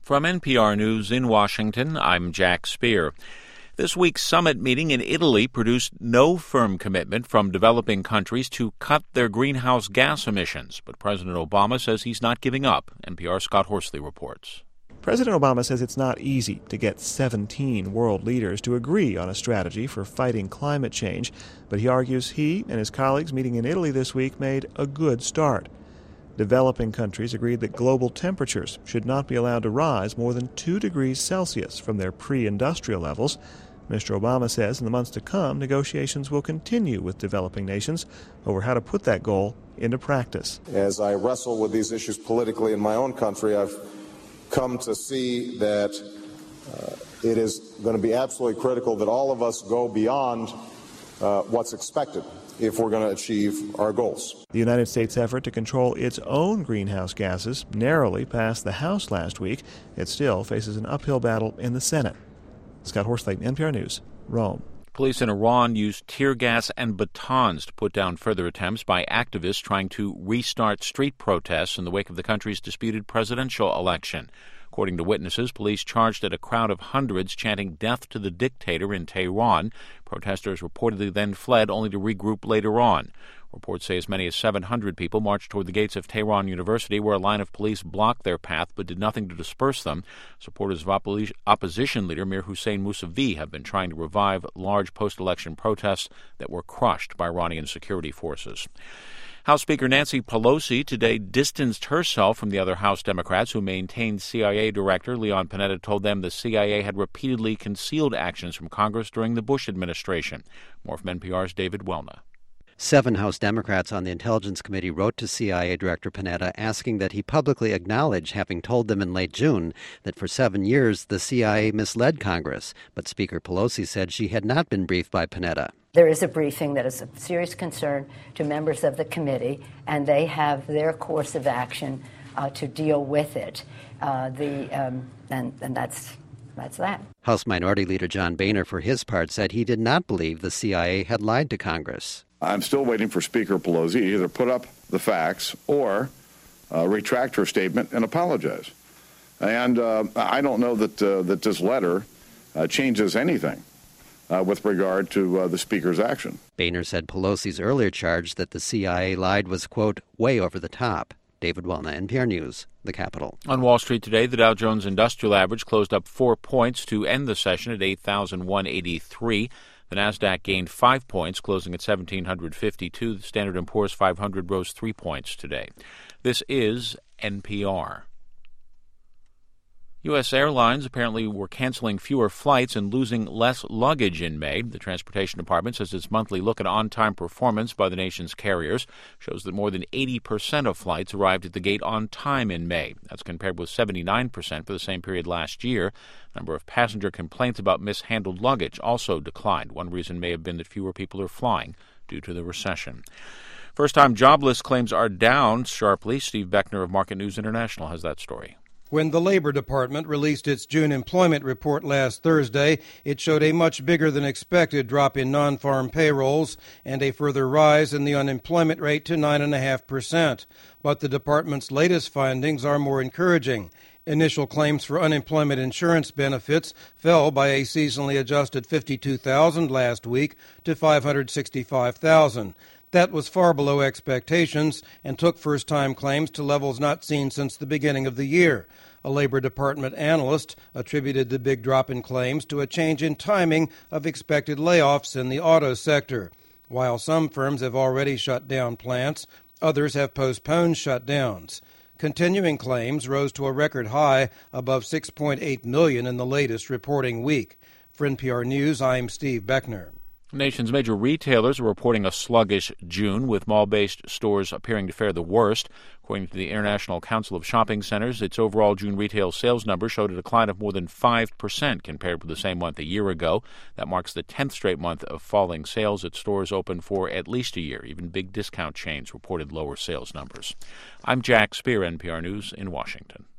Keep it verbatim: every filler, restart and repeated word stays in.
From N P R News in Washington, I'm Jack Speer. This week's summit meeting in Italy produced no firm commitment from developing countries to cut their greenhouse gas emissions, but President Obama says he's not giving up. N P R's Scott Horsley reports. President Obama says it's not easy to get seventeen world leaders to agree on a strategy for fighting climate change, but he argues he and his colleagues meeting in Italy this week made a good start. Developing countries agreed that global temperatures should not be allowed to rise more than two degrees Celsius from their pre-industrial levels. Mister Obama says in the months to come, negotiations will continue with developing nations over how to put that goal into practice. As I wrestle with these issues politically in my own country, I've come to see that uh, it is going to be absolutely critical that all of us go beyond uh, what's expected if we're going to achieve our goals. The United States' effort to control its own greenhouse gases narrowly passed the House last week. It still faces an uphill battle in the Senate. Scott Horsley, N P R News, Rome. Police in Iran used tear gas and batons to put down further attempts by activists trying to restart street protests in the wake of the country's disputed presidential election. According to witnesses, police charged at a crowd of hundreds chanting "Death to the Dictator" in Tehran. Protesters reportedly then fled, only to regroup later on. Reports say as many as seven hundred people marched toward the gates of Tehran University, where a line of police blocked their path but did nothing to disperse them. Supporters of oppo- opposition leader Mir Hussein Mousavi have been trying to revive large post-election protests that were crushed by Iranian security forces. House Speaker Nancy Pelosi today distanced herself from the other House Democrats who maintained C I A Director Leon Panetta told them the C I A had repeatedly concealed actions from Congress during the Bush administration. More from N P R's David Welna. Seven House Democrats on the Intelligence Committee wrote to C I A Director Panetta asking that he publicly acknowledge having told them in late June that for seven years the C I A misled Congress. But Speaker Pelosi said she had not been briefed by Panetta. There is a briefing that is of serious concern to members of the committee, and they have their course of action uh, to deal with it. Uh, the um, and, and that's that's that. House Minority Leader John Boehner, for his part, said he did not believe the C I A had lied to Congress. I'm still waiting for Speaker Pelosi to either put up the facts or uh, retract her statement and apologize. And uh, I don't know that uh, that this letter uh, changes anything uh, with regard to uh, the Speaker's action. Boehner said Pelosi's earlier charge that the C I A lied was, quote, way over the top. David Welna, N P R News, the Capitol. On Wall Street today, the Dow Jones Industrial Average closed up four points to end the session at eight thousand one hundred eighty-three. The Nasdaq gained five points, closing at one thousand seven hundred fifty-two. The Standard and Poor's five hundred rose three points today. This is N P R. U S airlines apparently were canceling fewer flights and losing less luggage in May. The Transportation Department says its monthly look at on-time performance by the nation's carriers shows that more than eighty percent of flights arrived at the gate on time in May. That's compared with seventy-nine percent for the same period last year. The number of passenger complaints about mishandled luggage also declined. One reason may have been that fewer people are flying due to the recession. First-time jobless claims are down sharply. Steve Beckner of Market News International has that story. When the Labor Department released its June employment report last Thursday, it showed a much bigger than expected drop in non-farm payrolls and a further rise in the unemployment rate to nine point five percent. But the department's latest findings are more encouraging. Initial claims for unemployment insurance benefits fell by a seasonally adjusted fifty-two thousand last week to five hundred sixty-five thousand. That was far below expectations and took first-time claims to levels not seen since the beginning of the year. A Labor Department analyst attributed the big drop in claims to a change in timing of expected layoffs in the auto sector. While some firms have already shut down plants, others have postponed shutdowns. Continuing claims rose to a record high, above six point eight million in the latest reporting week. For N P R News, I'm Steve Beckner. The nation's major retailers are reporting a sluggish June, with mall-based stores appearing to fare the worst. According to the International Council of Shopping Centers, its overall June retail sales number showed a decline of more than five percent compared with the same month a year ago. That marks the tenth straight month of falling sales at stores open for at least a year. Even big discount chains reported lower sales numbers. I'm Jack Speer, N P R News in Washington.